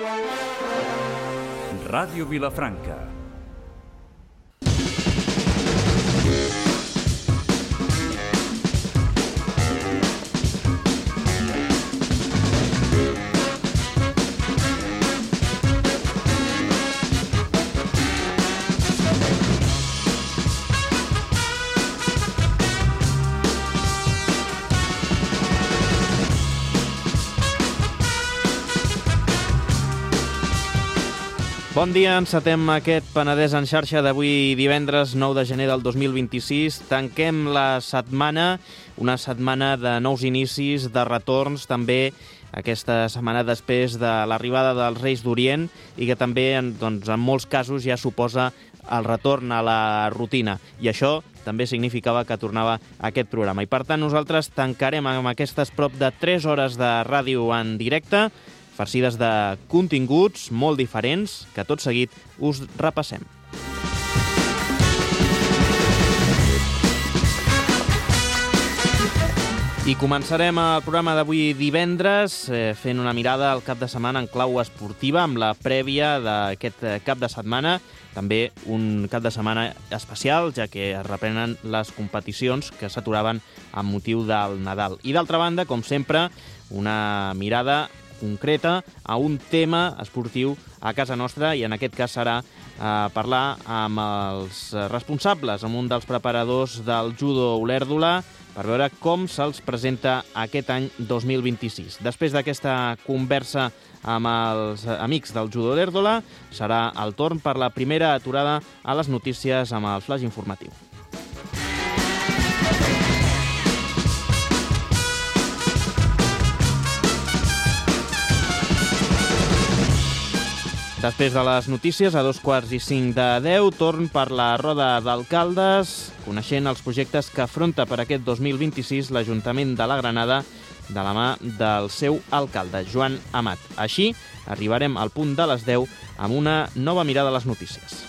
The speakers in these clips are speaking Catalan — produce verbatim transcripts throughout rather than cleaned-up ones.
Ràdio Vilafranca. Bon dia, encetem aquest Penedès en xarxa d'avui divendres nou de gener del dos mil vint-i-sis. Tanquem la setmana, una setmana de nous inicis, de retorns, també aquesta setmana després de l'arribada dels Reis d'Orient i que també, doncs, en molts casos ja suposa el retorn a la rutina. I això també significava que tornava aquest programa. I per tant nosaltres tancarem amb aquestes prop de tres hores de ràdio en directe, farcides de continguts molt diferents, que tot seguit us repassem. I començarem el programa d'avui divendres eh, fent una mirada al cap de setmana en clau esportiva amb la prèvia d'aquest cap de setmana, també un cap de setmana especial, ja que es reprenen les competicions que s'aturaven amb motiu del Nadal. I d'altra banda, com sempre, una mirada concreta a un tema esportiu a casa nostra i en aquest cas serà eh, parlar amb els responsables, amb un dels preparadors del judo Olèrdola per veure com se'ls presenta aquest any dos mil vint-i-sis. Després d'aquesta conversa amb els amics del judo Olèrdola serà el torn per la primera aturada a les notícies amb el flash informatiu. Després de les notícies, a dos quarts i cinc de deu, torn per la roda d'alcaldes, coneixent els projectes que afronta per aquest dos mil vint-i-sis l'Ajuntament de la Granada de la mà del seu alcalde, Joan Amat. Així, arribarem al punt de les deu amb una nova mirada a les notícies.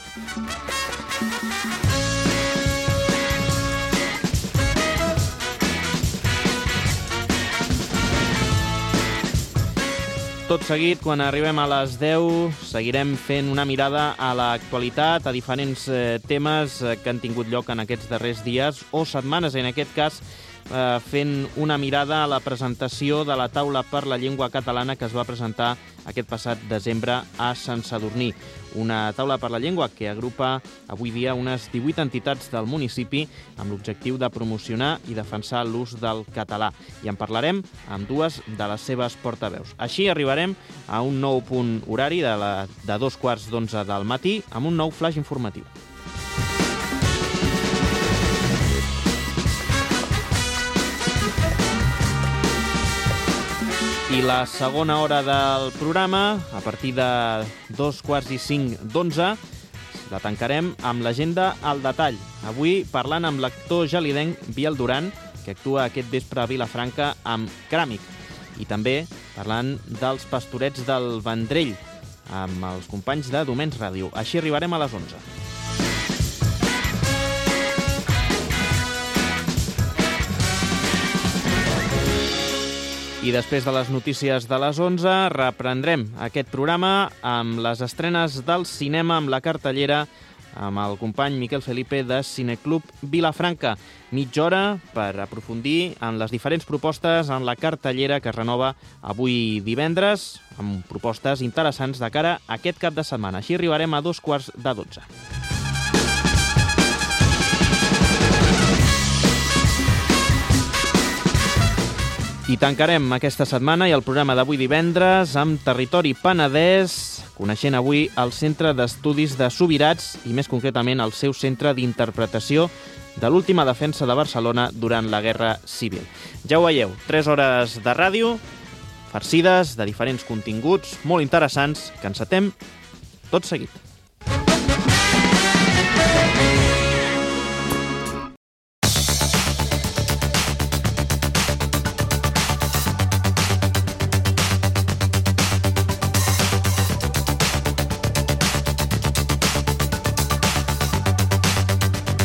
Tot seguit, quan arribem a les deu, seguirem fent una mirada a l'actualitat, a diferents eh, temes eh, que han tingut lloc en aquests darrers dies o setmanes, en aquest cas eh, fent una mirada a la presentació de la taula per la llengua catalana que es va presentar aquest passat desembre a Sant Sadurní. Una taula per la llengua que agrupa avui dia unes divuit entitats del municipi amb l'objectiu de promocionar i defensar l'ús del català. I en parlarem amb dues de les seves portaveus. Així arribarem a un nou punt horari de, la, de dos quarts d'onze del matí amb un nou flash informatiu. I la segona hora del programa, a partir de dos quarts i cinc d'onze, la tancarem amb l'agenda al detall. Avui parlant amb l'actor gelidenc Biel Duran, que actua aquest vespre a Vilafranca amb Cràmic. I també parlant dels Pastorets del Vendrell, amb els companys de Domens Ràdio. Així arribarem a les onze. I després de les notícies de les onze, reprendrem aquest programa amb les estrenes del cinema amb la cartellera amb el company Miquel Felipe de Cineclub Vilafranca. Mitja hora per aprofundir en les diferents propostes en la cartellera que es renova avui divendres, amb propostes interessants de cara a aquest cap de setmana. Així arribarem a dos quarts de dotze. I tancarem aquesta setmana i el programa d'avui divendres amb Territori Penedès, coneixent avui el Centre d'Estudis de Subirats i més concretament el seu centre d'interpretació de l'última defensa de Barcelona durant la Guerra Civil. Ja ho veieu, tres hores de ràdio, farcides de diferents continguts molt interessants que encetem tot seguit.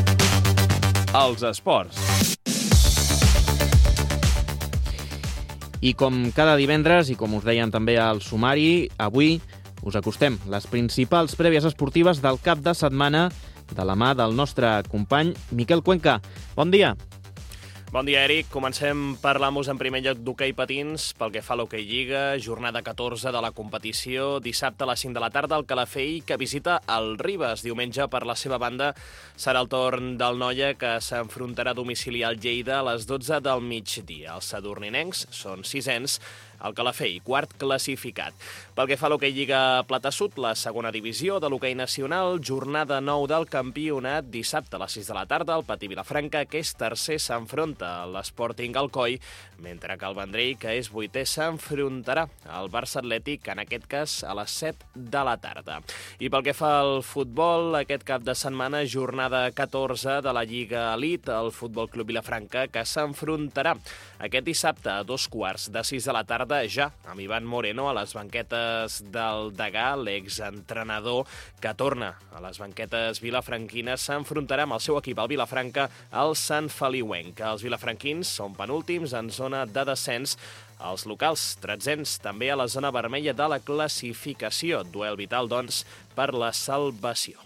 Els esports. I com cada divendres, i com us deien també al sumari, avui us acostem les principals prèvies esportives del cap de setmana de la mà del nostre company Miquel Cuenca. Bon dia. Bon dia, Eric. Comencem parlant-vos en primer lloc d'hoquei patins pel que fa a l'Hoquei Lliga, jornada catorze de la competició, dissabte a les cinc de la tarda, el Calafell que visita el Ribes. Diumenge, per la seva banda, serà el torn del Noia, que s'enfrontarà a domicili al Lleida a les dotze del migdia. Els sadurninencs són sisens, el Calafell, quart classificat. Pel que fa a l'Hoquei Lliga Plata Sud, la segona divisió de l'hoquei nacional, jornada nou del campionat, dissabte a les sis de la tarda, el Patí Vilafranca, que és tercer, s'enfronta a l'Sporting Alcoi, mentre que el Vendrell, que és vuitè, s'enfrontarà al Barça Atlètic, en aquest cas a les set de la tarda. I pel que fa al futbol, aquest cap de setmana, jornada catorze de la Lliga Elite, el Futbol Club Vilafranca, que s'enfrontarà aquest dissabte a dos quarts de sis de la tarda, ja amb Ivan Moreno a les banquetes del Degà, l'exentrenador que torna a les banquetes vilafranquines, s'enfrontarà amb el seu equip, el Vilafranca, al Sant Feliuenc. Els vilafranquins són penúltims en zona de descens, els locals tretzens també a la zona vermella de la classificació. Duel vital, doncs, per la salvació.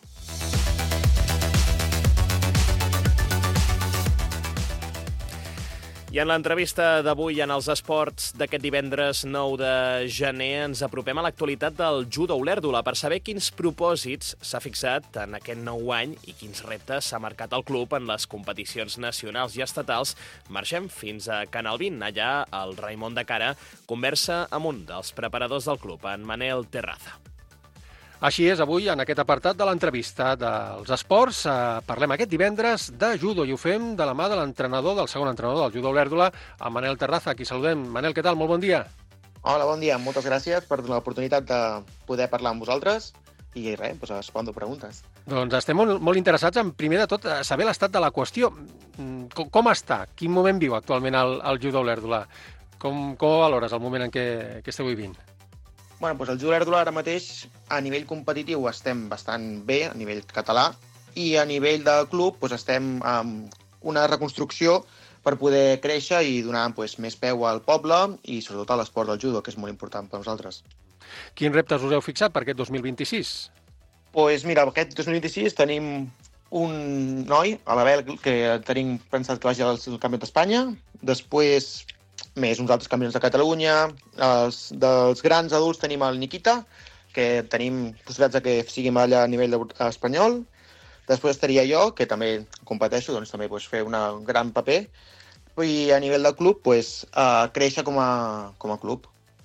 I en l'entrevista d'avui en els esports d'aquest divendres nou de gener ens apropem a l'actualitat del judo Olèrdola per saber quins propòsits s'ha fixat en aquest nou any i quins reptes s'ha marcat el club en les competicions nacionals i estatals. Marxem fins a Can Albín. Allà el Raimon de Cara conversa amb un dels preparadors del club, en Manel Terraza. Així és, avui, en aquest apartat de l'entrevista dels esports, eh, parlem aquest divendres de judo i ho fem de la mà de l'entrenador, del segon entrenador del judo Olèrdola, el Manel Terraza. Aquí saludem. Manel, què tal? Molt bon dia. Hola, bon dia. Moltes gràcies per l'oportunitat de poder parlar amb vosaltres i res, doncs respondo preguntes. Doncs estem molt, molt interessats en, primer de tot, saber l'estat de la qüestió. Com, com està? Quin moment viu actualment el, el judo Olèrdola? Com, com valores el moment en què, que esteu vivint? Bueno, doncs el judo Olèrdola ara mateix, a nivell competitiu, estem bastant bé, a nivell català, i a nivell de club doncs estem amb una reconstrucció per poder créixer i donar doncs, més peu al poble i sobretot a l'esport del judo, que és molt important per nosaltres. Quins reptes us heu fixat per aquest dos mil vint-i-sis? Doncs mira, aquest dos mil vint-i-sis tenim un noi, a l'Abel, que tenim pensat que vagi al Campionat d'Espanya, després més uns altres campions de Catalunya. Els, dels grans adults tenim el Nikita, que tenim possibilitats de que sigui medalla a nivell espanyol. Després estaria jo, que també competeixo, doncs també pues, fer una, un gran paper. I a nivell de club, pues, uh, créixer com a, com a club.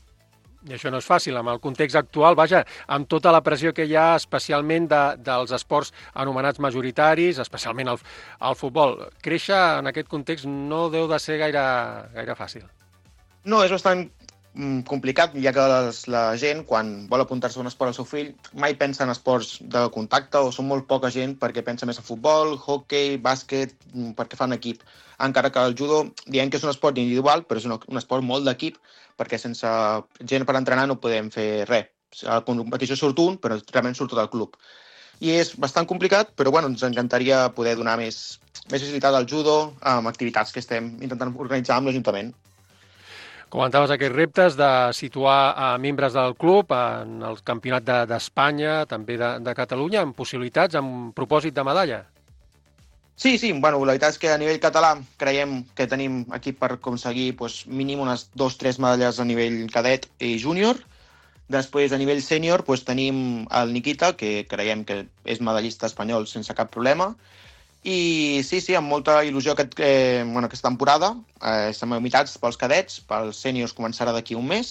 I això no és fàcil, amb el context actual, vaja, amb tota la pressió que hi ha, especialment de, dels esports anomenats majoritaris, especialment el, el futbol. Créixer en aquest context no deu de ser gaire, gaire fàcil. No, és bastant mm, complicat, ja que les, la gent, quan vol apuntar-se a un esport al seu fill, mai pensa en esports de contacte o són molt poca gent perquè pensa més en futbol, hoquei, bàsquet, perquè fa un equip. Encara que el judo, diem que és un esport individual, però és un, un esport molt d'equip, perquè sense gent per entrenar no podem fer res. A la competició surt un, però realment surt tot el club. I és bastant complicat, però bueno, ens encantaria poder donar més, més visibilitat al judo amb activitats que estem intentant organitzar amb l'Ajuntament. Comentaves aquests reptes de situar a membres del club en el Campionat d'Espanya, de, també de, de Catalunya, amb possibilitats, amb propòsit de medalla. Sí, sí, bueno, la veritat és que a nivell català creiem que tenim equip per aconseguir doncs, mínim unes dos o tres medalles a nivell cadet i júnior. Després, a nivell sènior, doncs, tenim el Nikita, que creiem que és medallista espanyol sense cap problema. I sí, sí, amb molta il·lusió aquest, eh, bueno, aquesta temporada. Eh, estem a meitats pels cadets, pels sèniors començarà d'aquí un mes.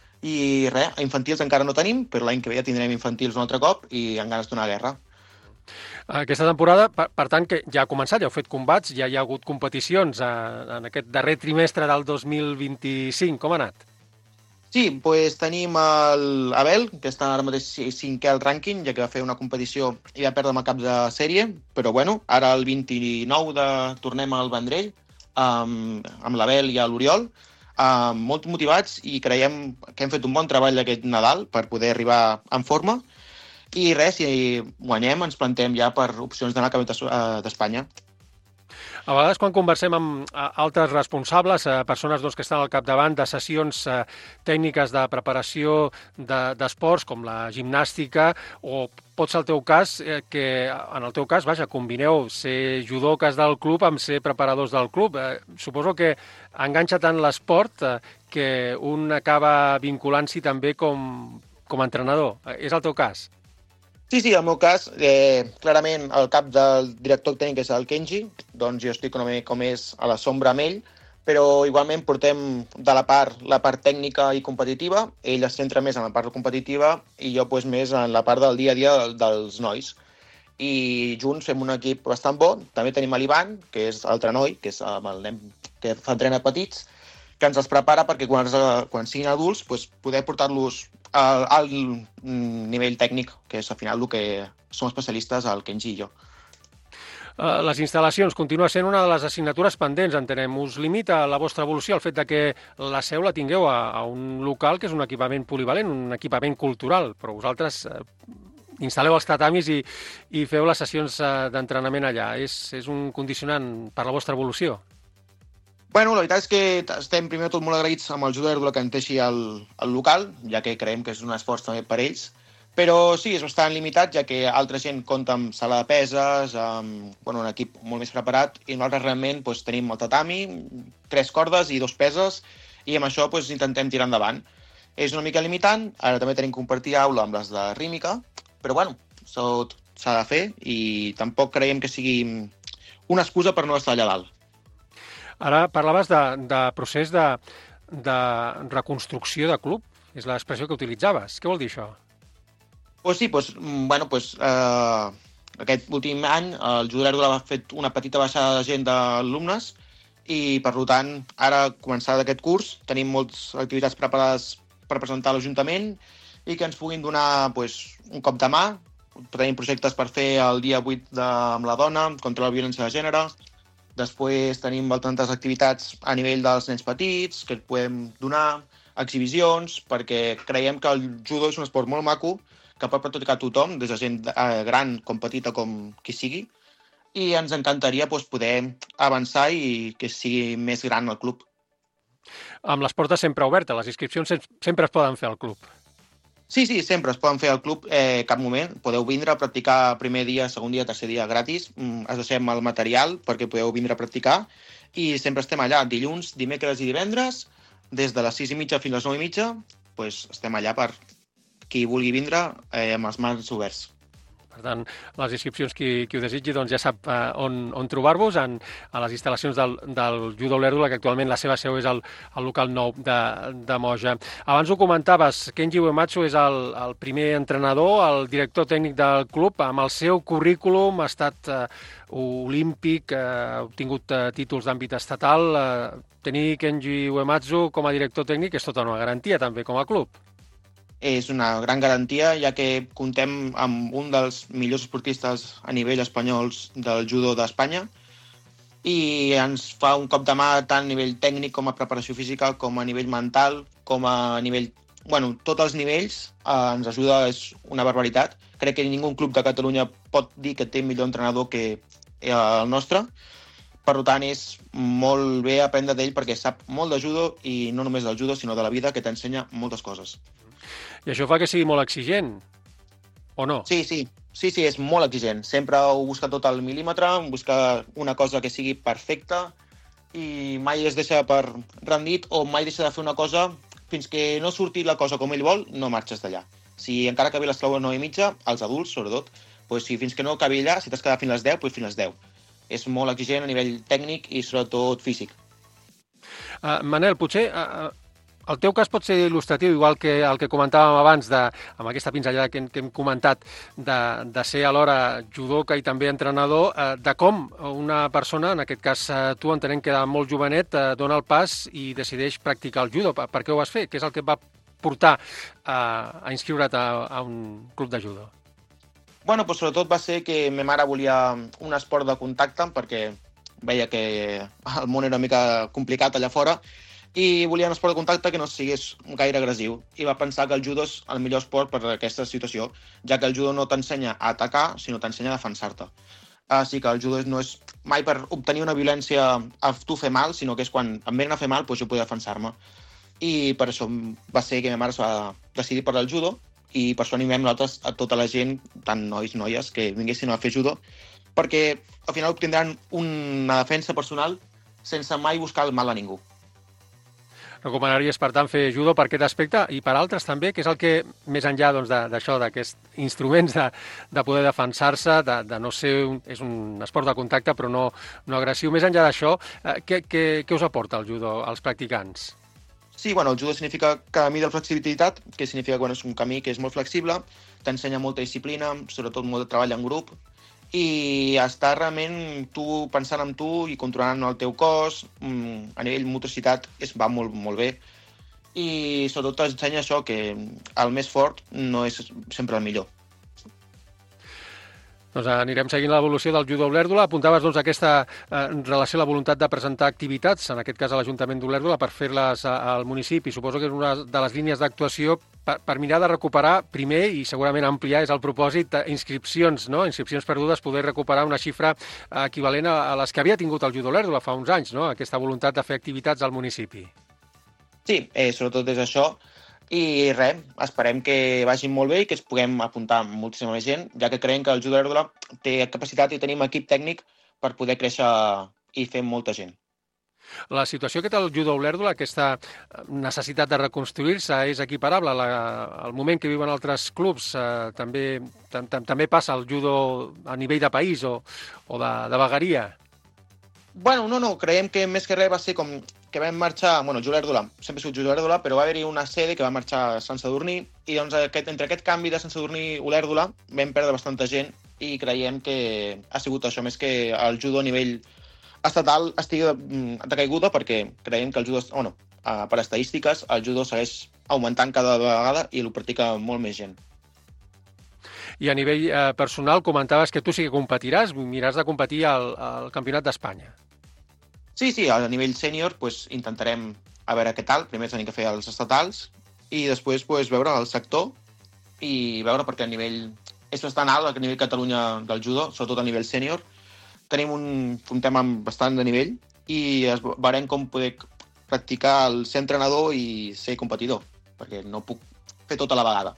I res, a infantils encara no tenim, però l'any que ve ja tindrem infantils un altre cop i amb ganes d'una guerra. Aquesta temporada, per, per tant, que ja ha començat, ja heu fet combats, ja hi ha hagut competicions eh, en aquest darrer trimestre del dos mil vint-i-cinc. Com ha anat? Sí, doncs tenim l'Abel, que està ara mateix cinquè al rànquing, ja que va fer una competició i va perdre amb el cap de sèrie, però bueno, ara el vint-i-nou de tornem al Vendrell, amb, amb l'Abel i l'Oriol, uh, molt motivats i creiem que hem fet un bon treball aquest Nadal per poder arribar en forma. I res, si guanyem ens plantem ja per opcions d'anar al Campionat d'Espanya. A vegades quan conversem amb altres responsables, persones doncs, que estan al capdavant de sessions tècniques de preparació d'esports com la gimnàstica, o pot ser el teu cas, que en el teu cas, vaja, combineu ser judoques del club amb ser preparadors del club. Suposo que enganxa tant l'esport que un acaba vinculant-s'hi també com, com a entrenador. És el teu cas? Sí, sí, el meu cas, eh, clarament el cap del director tècnic és el Kenji, doncs jo estic com, com és a la sombra amb ell, però igualment portem de la part la part tècnica i competitiva, ell es centra més en la part competitiva i jo pues, més en la part del dia a dia dels nois. I junts fem un equip bastant bo. També tenim l'Ivan, que és altre noi, que és el nen que fa entrenar petits, que ens els prepara perquè quan, quan siguin adults pues, poder portar-los al, al nivell tècnic, que és al final el que som especialistes, el Kenji i jo. Les instal·lacions continua sent una de les assignatures pendents, entenem. Us limita la vostra evolució el fet de que la seu la tingueu a, a un local que és un equipament polivalent, un equipament cultural, però vosaltres eh, instal·leu els tatamis i, i feu les sessions eh, d'entrenament allà. És, és un condicionant per la vostra evolució? Bueno, la veritat és que estem primer de tot molt agraïts amb el Judo Erdula que ens deixi el, el local, ja que creiem que és un esforç també per ells. Però sí, és bastant limitat, ja que altra gent compta amb sala de peses, amb bueno, un equip molt més preparat, i nosaltres realment doncs, tenim el tatami, tres cordes i dos peses, i amb això doncs, intentem tirar endavant. És una mica limitant, ara també tenim que compartir aula amb les de rítmica, però bueno, això s'ha de fer i tampoc creiem que sigui una excusa per no estar allà dalt. Ara parlaves de, de procés de, de reconstrucció de club, és l'expressió que utilitzaves. Què vol dir això? Pues sí, pues, bueno, pues, eh, aquest últim any el Judo Erdula ha fet una petita baixada de gent d'alumnes i, per tant, ara, començat aquest curs, tenim moltes activitats preparades per presentar a l'Ajuntament i que ens puguin donar pues, un cop de mà. Tenim projectes per fer el dia vuit de, amb la dona, contra la violència de gènere. Després tenim tantes activitats a nivell dels nens petits que podem donar, exhibicions, perquè creiem que el judo és un esport molt maco que pot practicar tothom, des de gent gran com petita com qui sigui, i ens encantaria doncs, poder avançar i que sigui més gran el club. Amb les portes sempre obertes, les inscripcions sempre es poden fer al club. Sí, sí, sempre es poden fer al club, eh, cap moment. Podeu vindre a practicar primer dia, segon dia, tercer dia gratis. Mm, es deixem el material perquè podeu vindre a practicar i sempre estem allà dilluns, dimecres i divendres, des de les sis i mitja fins a les nou i mitja, doncs estem allà per qui vulgui vindre eh, amb els mans oberts. Per tant, les inscripcions, qui, qui ho desitgi, doncs ja sap eh, on, on trobar-vos, en, a les instal·lacions del, del Judo Erdula, que actualment la seva seu és el, el local nou de, de Moja. Abans ho comentaves, Kenji Uematsu és el, el primer entrenador, el director tècnic del club. Amb el seu currículum ha estat eh, olímpic, eh, ha obtingut eh, títols d'àmbit estatal. Eh, tenir Kenji Uematsu com a director tècnic és tota una garantia, també, com a club. És una gran garantia, ja que comptem amb un dels millors esportistes a nivell espanyols del judo d'Espanya i ens fa un cop de mà tant a nivell tècnic com a preparació física, com a nivell mental, com a nivell... Bueno, tots els nivells eh, ens ajuda, és una barbaritat. Crec que ningú club de Catalunya pot dir que té millor entrenador que el nostre. Per tant, és molt bé aprendre d'ell perquè sap molt de judo i no només del judo, sinó de la vida, que t'ensenya moltes coses. I això fa que sigui molt exigent, o no? Sí, sí, sí, sí, és molt exigent. Sempre ho busca tot al mil·límetre, busca una cosa que sigui perfecta i mai es deixa per rendit o mai deixa de fer una cosa fins que no surti la cosa com ell vol, no marxes d'allà. Si encara que ve l'esclau a nou i mitja, els adults, sobretot, doncs si fins que no acabi allà, si t'has quedat fins les deu, doncs fins les deu. És molt exigent a nivell tècnic i sobretot físic. Uh, Manel, potser... Uh, El teu cas pot ser il·lustratiu, igual que el que comentàvem abans, de, amb aquesta pinzellada que, que hem comentat, de, de ser alhora judoka i també entrenador, eh, de com una persona, en aquest cas eh, tu, entenent que era molt jovenet, eh, dona el pas i decideix practicar el judo. Per, per què ho vas fer? Què és el que et va portar a, a inscriure't a, a un club de judo? Bueno, pues sobretot va ser que ma mare volia un esport de contacte perquè veia que el món era una mica complicat allà fora i volia un esport de contacte que no sigués gaire agressiu. I va pensar que el judo és el millor esport per a aquesta situació, ja que el judo no t'ensenya a atacar, sinó t'ensenya a defensar-te. Així que el judo no és mai per obtenir una violència a tu fer mal, sinó que és quan em venen a fer mal, doncs jo poder defensar-me. I per això va ser que ma mare es va decidir per el judo, i per això animem nosaltres a tota la gent, tant nois, noies, que vinguessin a fer judo, perquè al final obtindran una defensa personal sense mai buscar el mal a ningú. Recomanaries, per tant, fer judo per aquest aspecte i per altres també, que és el que, més enllà doncs, d'això, d'aquests instruments de, de poder defensar-se, de, de no ser... Un, és un esport de contacte, però no, no agressiu. Més enllà d'això, eh, què, què, què us aporta el judo als practicants? Sí, bueno, el judo significa camí de flexibilitat, que significa que bueno, és un camí que és molt flexible, t'ensenya molta disciplina, sobretot molt de treball en grup, i estar realment tu pensant en tu i controlant el teu cos, a nivell motricitat es va molt, molt bé, i sobretot t'ensenya això, que el més fort no és sempre el millor. Doncs anirem seguint l'evolució del judo a Olèrdola. Apuntaves doncs, aquesta eh, relació a la voluntat de presentar activitats, en aquest cas a l'Ajuntament d'Olèrdola, per fer-les al municipi. Suposo que és una de les línies d'actuació per, per mirar de recuperar, primer, i segurament ampliar, és el propòsit, inscripcions, no? Inscripcions perdudes, poder recuperar una xifra equivalent a, a les que havia tingut el judo a Olèrdola fa uns anys, no? Aquesta voluntat de fer activitats al municipi. Sí, eh, sobretot és això. I res, esperem que vagin molt bé i que es puguem apuntar moltíssima més gent, ja que creiem que el judo a Olèrdola té capacitat i tenim equip tècnic per poder créixer i fer molta gent. La situació que té el judo a Olèrdola, aquesta necessitat de reconstruir-se, és equiparable la, al moment que viuen altres clubs. Eh, també, tam, tam, també passa el judo a nivell de país o, o de, de vegueria? Bueno, no, no, creiem que més que res va ser com que vam marxar, bueno, judo a Olèrdola, sempre he sigut judo a Olèrdola, però va haver-hi una sede que va marxar a Sant Sadurní, i doncs aquest, entre aquest canvi de Sant Sadurní i Olèrdola vam perdre bastanta gent, i creiem que ha sigut això, més que el judo a nivell estatal estigui de caiguda, perquè creiem que el judo, bueno, per estadístiques, el judo segueix augmentant cada vegada i el practica molt més gent. I a nivell eh, personal, comentaves que tu sí que competiràs, miràs de competir al, al Campionat d'Espanya. Sí, sí, a nivell sènior pues, intentarem a veure què tal. Primer tenim que fer els estatals i després pues, veure el sector i veure perquè a nivell... És bastant alt a nivell Catalunya del judo, sobretot a nivell sènior. Tenim un, un tema bastant de nivell i es, veurem com poder practicar el ser entrenador i ser competidor, perquè no puc fer tot a la vegada.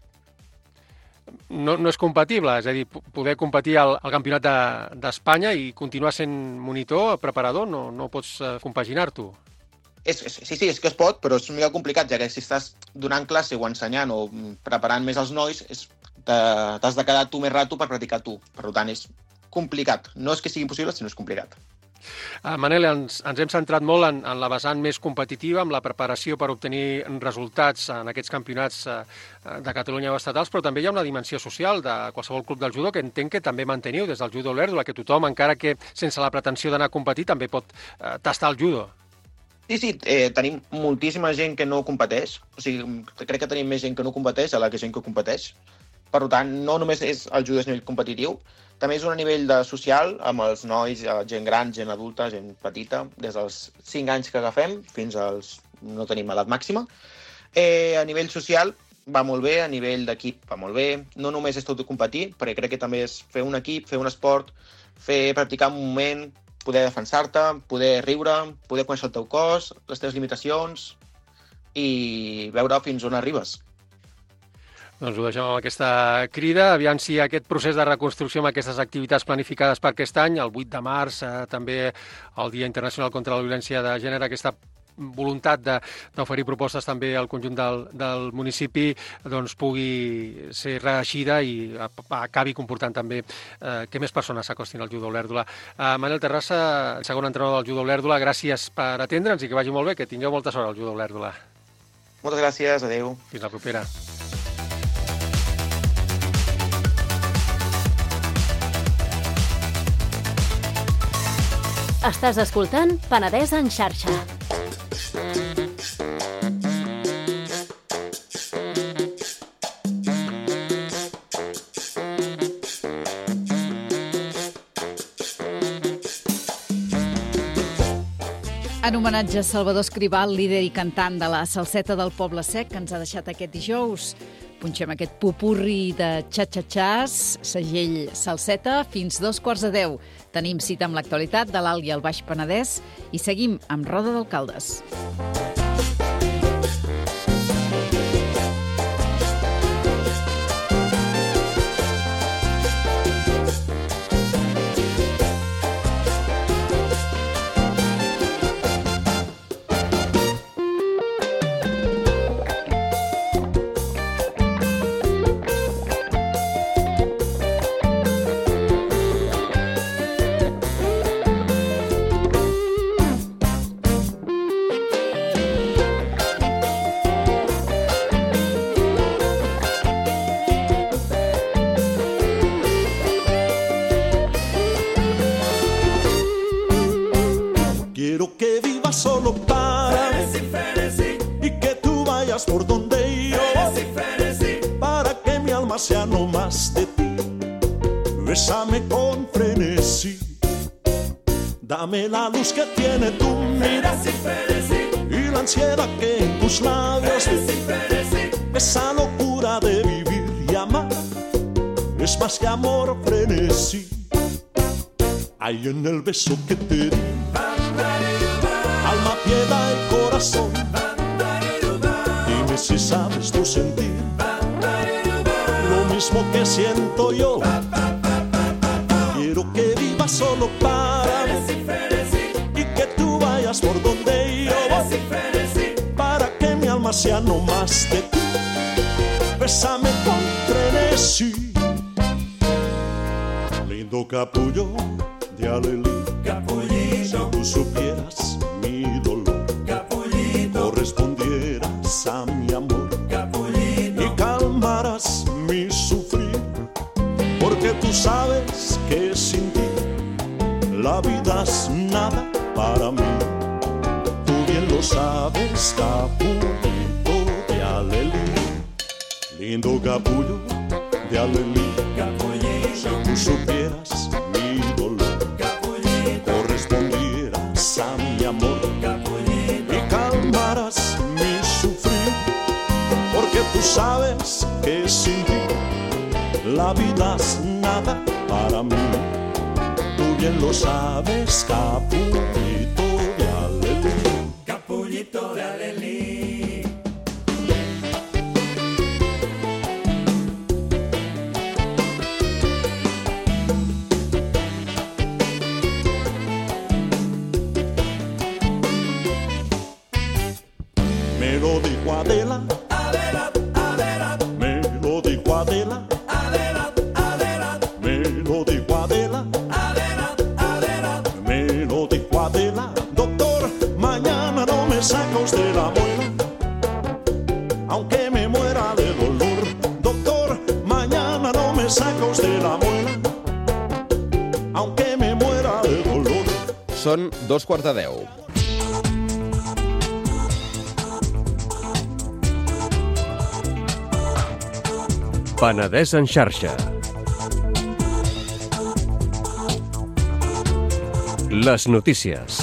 No, no és compatible, és a dir, poder competir al, al Campionat d'Espanya de, i continuar sent monitor, preparador, no, no pots uh, compaginar-t'ho. És, és, sí, sí, és que es pot, però és una mica complicat, ja que si estàs donant classe o ensenyant o preparant més els nois, t'has de quedar tu més rato per practicar tu. Per tant, és complicat. No és que sigui impossible, sinó és complicat. Uh, Manel, ens, ens hem centrat molt en, en la vessant més competitiva, amb la preparació per obtenir resultats en aquests campionats uh, de Catalunya o estatals, però també hi ha una dimensió social de qualsevol club del judo que entenc que també manteniu des del judo a Olèrdola, que tothom, encara que sense la pretensió d'anar a competir, també pot uh, tastar el judo. Sí, sí, eh, tenim moltíssima gent que no competeix, o sigui, crec que tenim més gent que no competeix a la que gent que competeix. Per tant, no només és el judo a nivell competitiu, també és un nivell de social amb els nois, gent gran, gent adulta, gent petita, des dels cinc anys que agafem fins als... no tenim edat màxima. Eh, a nivell social va molt bé, a nivell d'equip va molt bé. No només és tot de competir, perquè crec que també és fer un equip, fer un esport, fer practicar un moment, poder defensar-te, poder riure, poder conèixer el teu cos, les teves limitacions i veure fins on arribes. Doncs ho deixem amb aquesta crida. Aviam si aquest procés de reconstrucció amb aquestes activitats planificades per aquest any, el vuit de març, eh, també el Dia Internacional contra la Violència de Gènere, aquesta voluntat d'oferir propostes també al conjunt del, del municipi doncs pugui ser reeixida i acabi comportant també eh, que més persones s'acostin al judo a Olèrdola. Eh, Manel Terrassa, segon entrenador del judo a Olèrdola, gràcies per atendre'ns i que vagi molt bé, que tingueu molta sort al judo a Olèrdola. Moltes gràcies, adeu. Fins la propera. Estàs escoltant Penedès en xarxa. En homenatge a Salvador Escrivà, líder i cantant de la Salseta del Poble Sec, que ens ha deixat aquest dijous. punxem aquest pupurri de xa-xa-xàs, segell Salseta, fins dos quarts de deu. Tenim cita amb l'actualitat de l'Alt i el Baix Penedès i seguim amb Roda d'Alcaldes. Quiero que vivas solo para mí y que tú vayas por donde yo voy, para que mi alma sea no más de ti. Bésame con frenesí, dame la luz que tiene tu mirada y la ansiedad que en tus labios vi. Esa locura de vivir y amar es más que amor, frenesí. Hay en el beso que te di alma, piedad y corazón. Dime si sabes tú sentir lo mismo que siento yo. Quiero que vivas solo para mí y que tú vayas por donde yo voy, para que mi alma sea no más de ti. Bésame con frenesí, lindo capullo de alelí. Si tú supieras mi dolor, Capullito, correspondieras a mi amor, Capullito, y calmaras mi sufrir, porque tú sabes que sin ti la vida es nada para mí. Tú bien lo sabes, Capullito de alelí, lindo capullo de alelí. Si tú supieras mi dolor, correspondieras a mi amor, Capullito, y calmaras mi sufrir, porque tú sabes que sin ti la vida es nada para mí. Tú bien lo sabes, Capullito de alelí. Capullito de alelí. Me lo dijo Adela, Adela, Adela. Me lo dijo Adela, Adela, Adela. Me lo dijo Adela, Adela, Adela. Me lo dijo Adela. Doctor, mañana no me saca usted la muela, aunque me muera de dolor. Doctor, mañana no me saca usted la muela, aunque me muera de dolor. Són dos quarts de deu. Penedès en xarxa. Les notícies.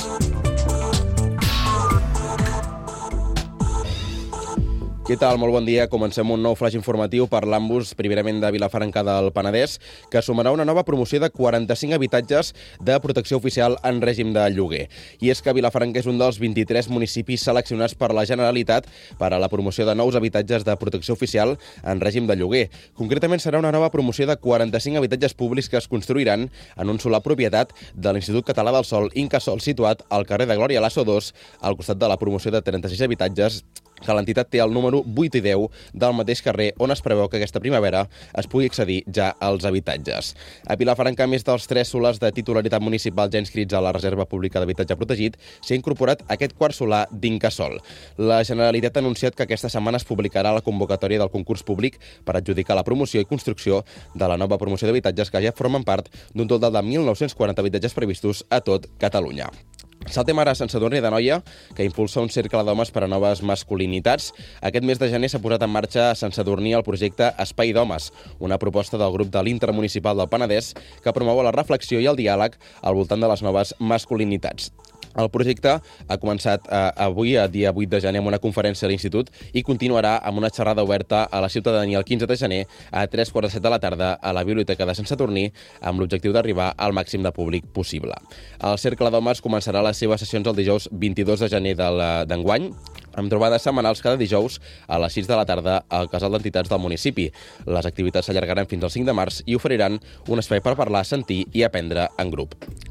Què tal? Molt bon dia. Comencem un nou flash informatiu parlant-vos primerament de Vilafranca del Penedès, que sumarà una nova promoció de quaranta-cinc habitatges de protecció oficial en règim de lloguer. I és que Vilafranca és un dels vint-i-tres municipis seleccionats per la Generalitat per a la promoció de nous habitatges de protecció oficial en règim de lloguer. Concretament serà una nova promoció de quaranta-cinc habitatges públics que es construiran en un solar propietat de l'Institut Català del Sòl, Incasòl, situat al carrer de Glòria Lasso dos, al costat de la promoció de trenta-sis habitatges que l'entitat té al número vuit i deu del mateix carrer, on es preveu que aquesta primavera es pugui accedir ja als habitatges. A Vilafranca, a més dels tres solars de titularitat municipal ja inscrits a la Reserva Pública d'Habitatge Protegit, s'ha incorporat aquest quart solar d'Incasòl. La Generalitat ha anunciat que aquesta setmana es publicarà la convocatòria del concurs públic per adjudicar la promoció i construcció de la nova promoció d'habitatges que ja formen part d'un total de mil nou-cents quaranta habitatges previstos a tot Catalunya. Saltem ara a Sant Sadurní d'Anoia, que impulsa un cercle d'homes per a noves masculinitats. Aquest mes de gener s'ha posat en marxa a Sant Sadurní el projecte Espai d'Homes, una proposta del grup de l'Intermunicipal del Penedès que promou la reflexió i el diàleg al voltant de les noves masculinitats. El projecte ha començat eh, avui, a dia vuit de gener, amb una conferència a l'Institut i continuarà amb una xerrada oberta a la ciutadania el quinze de gener a tres quarts de set de la tarda a la Biblioteca de Sant Sadurní amb l'objectiu d'arribar al màxim de públic possible. El Cercle d'Homes començarà les seves sessions el dijous vint-i-dos de gener d'enguany, amb trobades setmanals cada dijous a les sis de la tarda al Casal d'Entitats del municipi. Les activitats s'allargaran fins al cinc de març i oferiran un espai per parlar, sentir i aprendre en grup.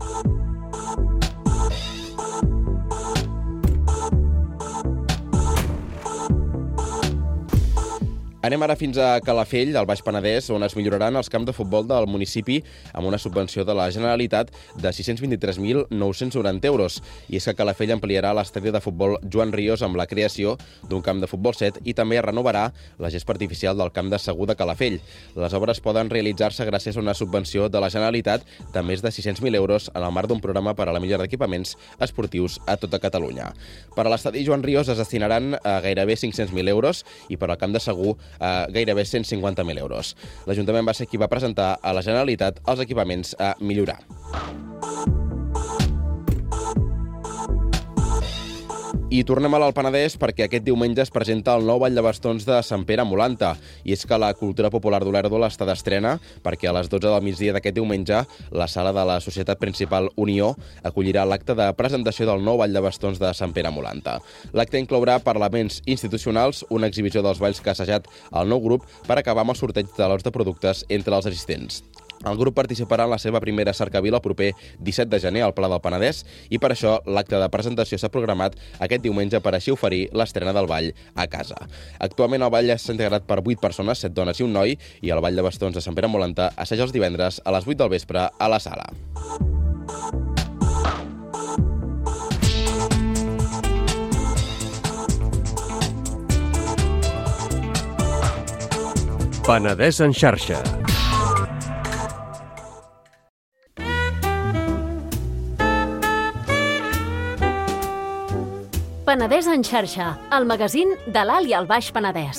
Anem ara fins a Calafell, al Baix Penedès, on es milloraran els camps de futbol del municipi amb una subvenció de la Generalitat de sis-cents vint-i-tres mil nou-cents noranta euros. I és que Calafell ampliarà l'estadi de futbol Joan Ríos amb la creació d'un camp de futbol set i també renovarà la gespa artificial del camp de Segur de Calafell. Les obres poden realitzar-se gràcies a una subvenció de la Generalitat de més de sis-cents mil euros en el marc d'un programa per a la millora d'equipaments esportius a tota Catalunya. Per a l'estadi Joan Ríos es destinaran a gairebé cinc-cents mil euros i per al camp de Segur a gairebé cent cinquanta mil euros. L'Ajuntament va ser qui va presentar a la Generalitat els equipaments a millorar. I tornem a l'Alt Penedès perquè aquest diumenge es presenta el nou Ball de Bastons de Sant Pere Molanta. I és que la cultura popular d'Olèrdola està d'estrena perquè a les dotze del migdia d'aquest diumenge la sala de la Societat Principal Unió acollirà l'acte de presentació del nou Ball de Bastons de Sant Pere Molanta. L'acte inclourà parlaments institucionals, una exhibició dels balls que ha assajat el nou grup per acabar amb el sorteig de lots de productes entre els assistents. El grup participarà en la seva primera cercavila el proper disset de gener al Pla del Penedès i per això l'acte de presentació s'ha programat aquest diumenge per així oferir l'estrena del ball a casa. Actualment el ball està integrat per vuit persones, set dones i un noi, i el Ball de Bastons de Sant Pere Molanta assaja els divendres a les vuit del vespre a la sala. Penedès en xarxa. Penedès en xarxa, el magazín de l'Alt i el Baix Penedès.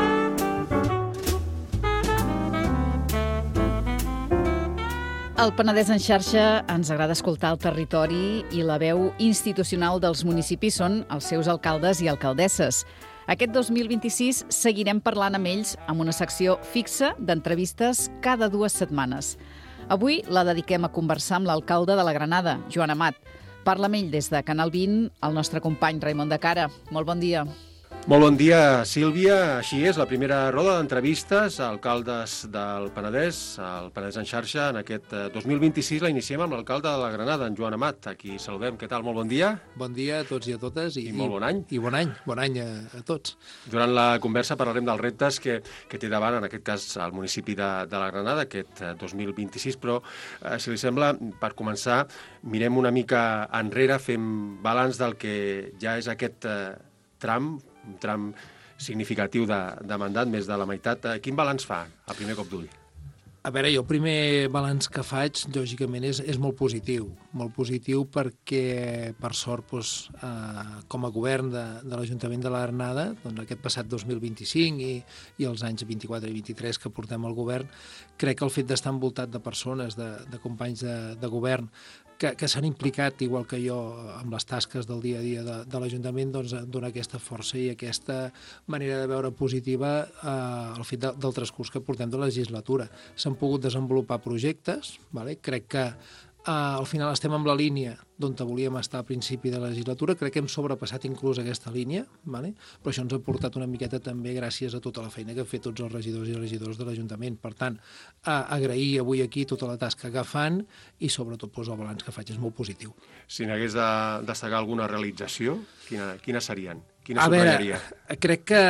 Al Penedès en xarxa ens agrada escoltar el territori i la veu institucional dels municipis són els seus alcaldes i alcaldesses. Aquest dos mil vint-i-sis seguirem parlant amb ells amb una secció fixa d'entrevistes cada dues setmanes. Avui la dediquem a conversar amb l'alcalde de la Granada, Joan Amat. Parla amb ell des de Canal vint, el nostre company Raimon de Cara. Molt bon dia. Molt bon dia, Sílvia. Així és, la primera roda d'entrevistes a alcaldes del Penedès, al Penedès en xarxa. En aquest dos mil vint-i-sis la iniciem amb l'alcalde de la Granada, en Joan Amat. Aquí saludem. Què tal? Molt bon dia. Bon dia a tots i a totes. I, I molt bon any. I, i bon any. Bon any a, a tots. Durant la conversa parlarem dels reptes que, que té davant, en aquest cas, el municipi de, de la Granada, aquest dos mil vint-i-sis, però, eh, si li sembla, per començar, mirem una mica enrere, fem balanç del que ja és aquest eh, tram, un tram significatiu de, de mandat, més de la meitat. Quin balanç fa, a primer cop d'ull? A veure, jo el primer balanç que faig, lògicament, és, és molt positiu. Molt positiu perquè, per sort, doncs, eh, com a govern de, de l'Ajuntament de la Granada, doncs, aquest passat dos mil vint-i-cinc i, i els anys vint-i-quatre i vint-i-tres que portem al govern, crec que el fet d'estar envoltat de persones, de, de companys de, de govern, que, que s'han implicat, igual que jo, amb les tasques del dia a dia de, de l'Ajuntament, doncs dona aquesta força i aquesta manera de veure positiva eh, el fet de, del transcurs que portem de la legislatura. S'han pogut desenvolupar projectes, vale? Crec que eh, al final estem amb la línia d'on volíem estar a principi de la legislatura. Crec que hem sobrepassat inclús aquesta línia, vale? Però això ens ha portat una miqueta també gràcies a tota la feina que han fet tots els regidors i regidors de l'Ajuntament. Per tant, a agrair avui aquí tota la tasca que fan i sobretot doncs, el balanç que faig és molt positiu. Si n'hagués de destacar alguna realització, quina, quines serien? Quina a subrallaria? Veure, crec que,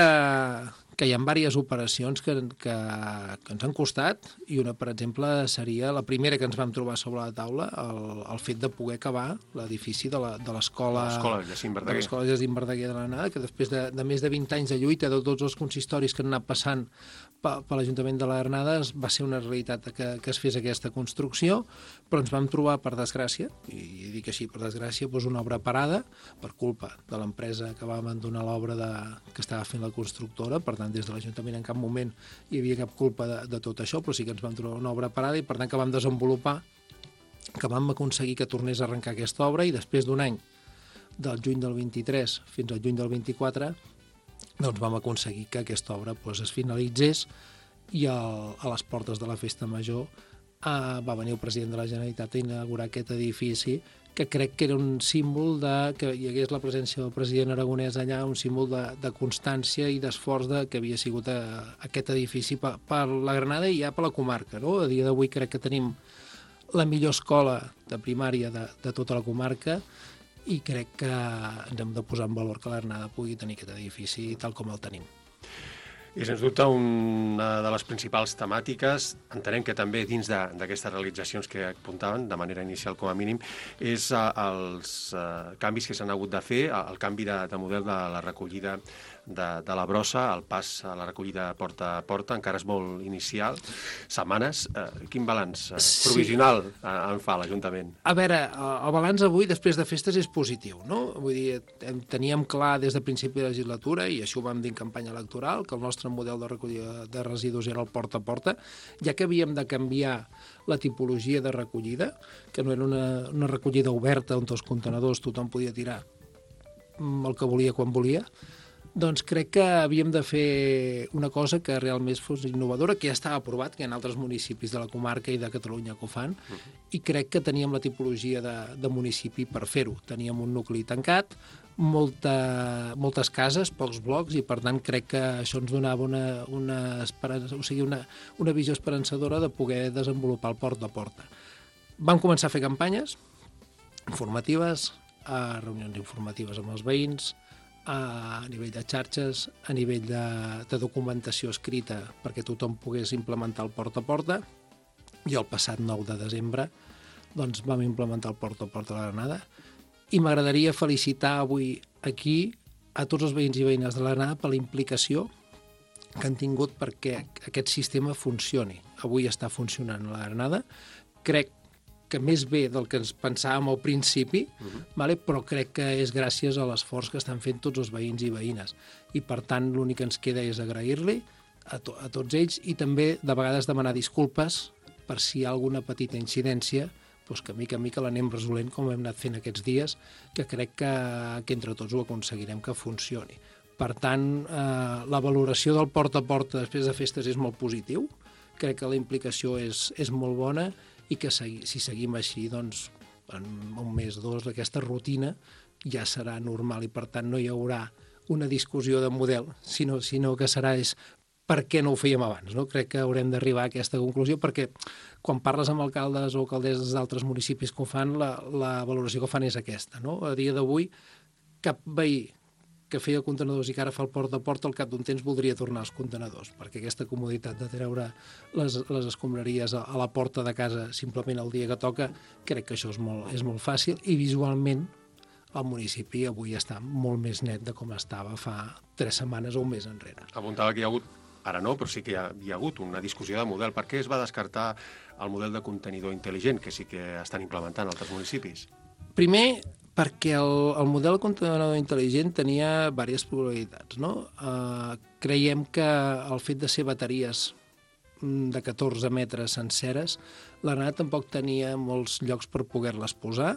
que hi ha diverses operacions que, que, que ens han costat i una, per exemple, seria la primera que ens vam trobar sobre la taula, el, el fet de poder acabar l'edifici de l'escola Jacint Verdaguer. de l'escola Jacint Verdaguer de la Granada, que després de, de més de vint anys de lluita de tots els consistoris que han anat passant per l'Ajuntament de la Granada va ser una realitat que, que es fes aquesta construcció, però ens vam trobar, per desgràcia, i dic així, per desgràcia, doncs una obra parada per culpa de l'empresa que va abandonar l'obra de, que estava fent la constructora. Per tant, des de l'Ajuntament en cap moment hi havia cap culpa de, de tot això, però sí que ens vam trobar una obra parada i per tant que vam desenvolupar, que vam aconseguir que tornés a arrencar aquesta obra i després d'un any, del juny del vint-i-tres fins al juny del vint-i-quatre, doncs vam aconseguir que aquesta obra doncs, es finalitzés i el, a les portes de la Festa Major eh, va venir el president de la Generalitat a inaugurar aquest edifici, que crec que era un símbol de que hi hagués la presència del president aragonès allà, un símbol de, de constància i d'esforç de, que havia sigut a, aquest edifici per, per la Granada i ja per la comarca. No? A dia d'avui crec que tenim la millor escola de primària de, de tota la comarca i crec que ens hem de posar en valor que la Granada pugui tenir aquest edifici tal com el tenim. I, sens dubte, una de les principals temàtiques, entenem que també dins d'aquestes realitzacions que apuntaven, de manera inicial com a mínim, és uh, els uh, canvis que s'han hagut de fer, el canvi de, de model de la recollida de, de la brossa, el pas a la recollida porta a porta, encara és molt inicial, setmanes. Uh, quin balanç uh, Sí. provisional uh, en fa l'Ajuntament? A veure, el balanç avui, després de festes, és positiu, no? Vull dir, teníem clar des de principi de legislatura, i això ho vam dir en campanya electoral, que el nostre model de recollida de residus era el porta a porta, ja que havíem de canviar la tipologia de recollida, que no era una, una recollida oberta on els contenedors tothom podia tirar el que volia quan volia, doncs crec que havíem de fer una cosa que realment fos innovadora, que ja estava aprovat, que hi ha altres municipis de la comarca i de Catalunya que ho fan, i crec que teníem la tipologia de, de municipi per fer-ho. Teníem un nucli tancat, molta, moltes cases, pocs blocs, i per tant crec que això ens donava una, una, esperança, o sigui, una, una visió esperançadora de poder desenvolupar el porta a porta. Vam començar a fer campanyes informatives, a reunions informatives amb els veïns, a nivell de xarxes, a nivell de, de documentació escrita perquè tothom pogués implementar el porta a porta, i el passat nou de desembre doncs, vam implementar el porta a porta a la Granada, i m'agradaria felicitar avui aquí a tots els veïns i veïnes de la Granada per la implicació que han tingut perquè aquest sistema funcioni. Avui està funcionant a la Granada, crec que més bé del que ens pensàvem al principi, uh-huh. vale? Però crec que és gràcies a l'esforç que estan fent tots els veïns i veïnes. I, per tant, l'únic que ens queda és agrair-li a, to a tots ells i també, de vegades, demanar disculpes per si hi ha alguna petita incidència, doncs que mica a mica l'anem resolent com hem anat fent aquests dies, que crec que, que entre tots ho aconseguirem que funcioni. Per tant, eh, la valoració del porta a porta després de festes és molt positiu, crec que la implicació és, és molt bona, i que segui, si seguim així, doncs, en un mes o dos, aquesta rutina ja serà normal i, per tant, no hi haurà una discussió de model, sinó, sinó que serà és per què no ho fèiem abans. No? Crec que haurem d'arribar a aquesta conclusió, perquè quan parles amb alcaldes o alcaldesses d'altres municipis que ho fan, la, la valoració que fan és aquesta. No? A dia d'avui, cap veí que feia contenedors i que ara fa el porta a porta, al cap d'un temps voldria tornar als contenedors, perquè aquesta comoditat de treure les, les escombraries a, a la porta de casa simplement el dia que toca, crec que això és molt, és molt fàcil, i visualment el municipi avui està molt més net de com estava fa tres setmanes o un mes enrere. Apuntava que hi ha hagut, ara no, però sí que hi ha, hi ha hagut una discussió de model. Per què es va descartar el model de contenidor intel·ligent, que sí que estan implementant altres municipis? Primer, perquè el, el model contenidor intel·ligent tenia diverses probabilitats. No? Uh, creiem que el fet de ser bateries de catorze metres senceres, la Granada tampoc tenia molts llocs per poder-les posar.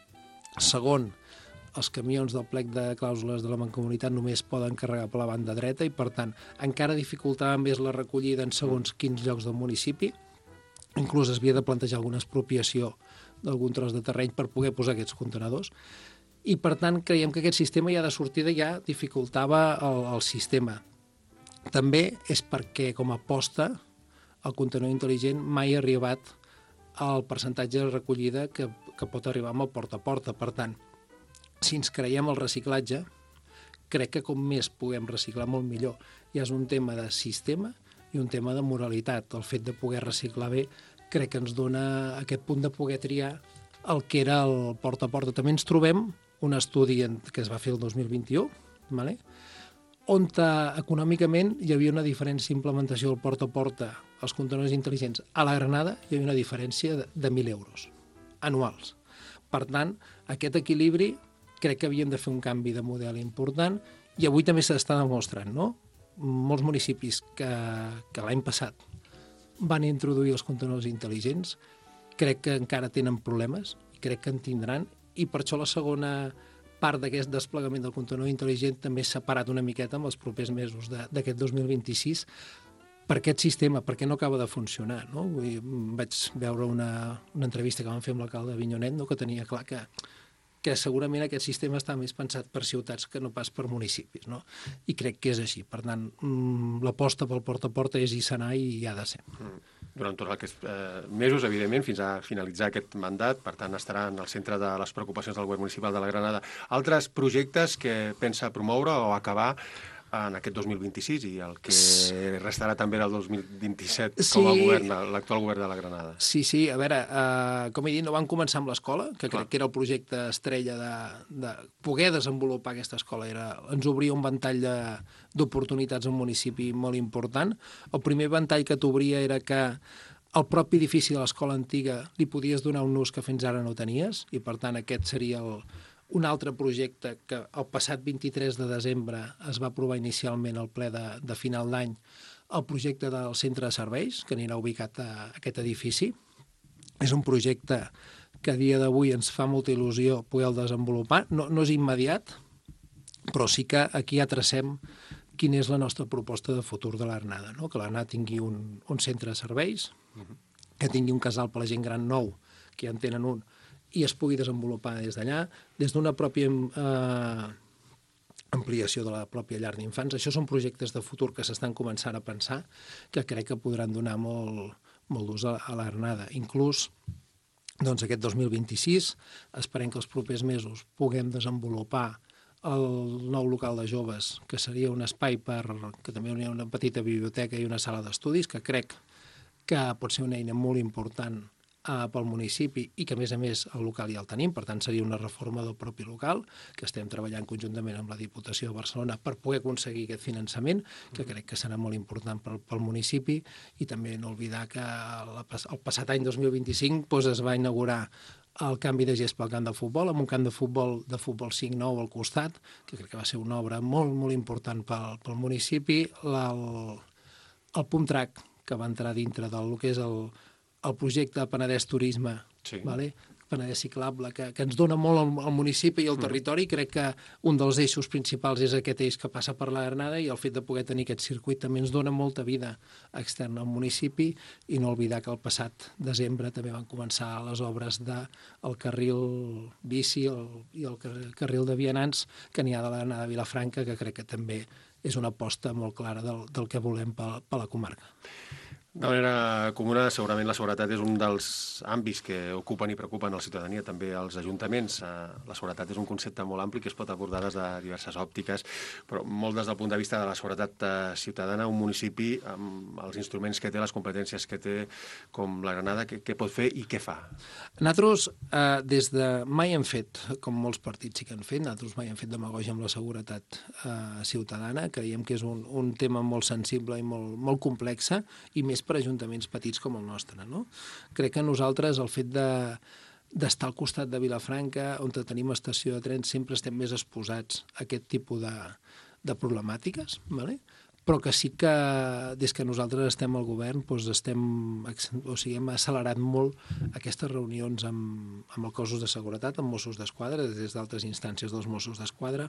Segon, els camions del plec de clàusules de la Mancomunitat només poden carregar per la banda dreta i, per tant, encara dificultava més la recollida en segons quins llocs del municipi. Inclús es havia de plantejar alguna expropiació d'algun tros de terreny per poder posar aquests contenidors. I, per tant, creiem que aquest sistema ja de sortida ja dificultava el, el sistema. També és perquè, com a aposta, el contenidor intel·ligent mai ha arribat al percentatge de recollida que, que pot arribar amb el porta a porta. Per tant, si ens creiem el reciclatge, crec que com més puguem reciclar, molt millor. Ja és un tema de sistema i un tema de moralitat. El fet de poder reciclar bé crec que ens dona aquest punt de poder triar el que era el porta a porta. També ens trobem un estudi que es va fer el dos mil vint-i-u, vale? on econòmicament hi havia una diferència d'implementació del porta a porta als contenidors intel·ligents. A la Granada hi havia una diferència de, de mil euros anuals. Per tant, aquest equilibri crec que havíem de fer un canvi de model important i avui també s'està demostrant, no? Molts municipis que, que l'any passat van introduir els contenidors intel·ligents crec que encara tenen problemes, crec que en tindran, i per això la segona part d'aquest desplegament del contenidor intel·ligent també s'ha parat una miqueta en els propers mesos d'aquest dos mil vint-i-sis per aquest sistema, perquè no acaba de funcionar. No? Vull dir, vaig veure una, una entrevista que vam fer amb l'alcalde de Avinyonet, no? que tenia clar que, que segurament aquest sistema està més pensat per ciutats que no pas per municipis. No? I crec que és així. Per tant, l'aposta pel porta a porta és i serà i hi ha de ser. Mm. Durant tots aquests eh, mesos, evidentment, fins a finalitzar aquest mandat, per tant, estarà en el centre de les preocupacions del govern municipal de la Granada. Altres projectes que pensa promoure o acabar en aquest dos mil vint-i-sis i el que restarà també del dos mil vint-i-set Sí. com a govern, l'actual govern de la Granada. Sí, sí, a veure, eh, com he dit, no van començar amb l'escola, que crec que era el projecte estrella de, de poder desenvolupar aquesta escola. Era, ens obria un ventall de- d'oportunitats a un municipi molt important. El primer ventall que t'obria era que al propi edifici de l'escola antiga li podies donar un ús que fins ara no tenies, i per tant aquest seria el, un altre projecte que el passat vint-i-tres de desembre es va aprovar inicialment al ple de, de final d'any, el projecte del centre de serveis, que anirà ubicat a aquest edifici. És un projecte que a dia d'avui ens fa molta il·lusió poder el desenvolupar. No, no és immediat, però sí que aquí ja tracem quina és la nostra proposta de futur de l'Arnada, no? Que l'Arnada tingui un, un centre de serveis, que tingui un casal per la gent gran nou, que ja en tenen un, i es pugui desenvolupar des d'allà, des d'una pròpia eh, ampliació de la pròpia llar d'infants. Això són projectes de futur que s'estan començant a pensar, que crec que podran donar molt, molt d'ús a, a l'Arnada. Inclús, doncs, aquest dos mil vint-i-sis, esperem que els propers mesos puguem desenvolupar el nou local de joves, que seria un espai per, que també hi ha una petita biblioteca i una sala d'estudis, que crec que pot ser una eina molt important Uh, pel municipi i que, a més a més, el local ja el tenim, per tant, seria una reforma del propi local, que estem treballant conjuntament amb la Diputació de Barcelona per poder aconseguir aquest finançament, que crec que serà molt important pel, pel municipi, i també no oblidar que la, el passat any dos mil vint-i-cinc doncs, es va inaugurar el canvi de gest pel camp de futbol, amb un camp de futbol de futbol cinc nou al costat, que crec que va ser una obra molt, molt important pel, pel municipi. La, el, el pump track que va entrar dintre del que és el el projecte Penedès Turisme, sí. Vale? Penedès Ciclable, que, que ens dona molt al, al municipi i al territori. Crec que un dels eixos principals és aquest eix que passa per la Granada, i el fet de poder tenir aquest circuit també ens dona molta vida externa al municipi, i no oblidar que el passat desembre també van començar les obres del de, carril bici el, i el carril de vianants que n'hi ha de la Granada a Vilafranca, que crec que també és una aposta molt clara del, del que volem per, per la comarca. De manera comuna, segurament la seguretat és un dels àmbits que ocupen i preocupen la ciutadania, també els ajuntaments. La seguretat és un concepte molt ampli que es pot abordar des de diverses òptiques, però molt des del punt de vista de la seguretat ciutadana, un municipi amb els instruments que té, les competències que té, com la Granada, què, què pot fer i què fa? Nosaltres, eh, des de mai hem fet, com molts partits sí que han fet, nosaltres mai hem fet demagògia amb la seguretat eh, ciutadana. Creiem que és un, un tema molt sensible i molt, molt complexa, i més per ajuntaments petits com el nostre, no? Crec que nosaltres, el fet de, d'estar al costat de Vilafranca, on tenim estació de tren, sempre estem més exposats a aquest tipus de, de problemàtiques, ¿vale? Però que sí que des que nosaltres estem al govern doncs estem, o sigui, hem accelerat molt aquestes reunions amb, amb els cossos de seguretat, amb Mossos d'Esquadra, des d'altres instàncies dels Mossos d'Esquadra,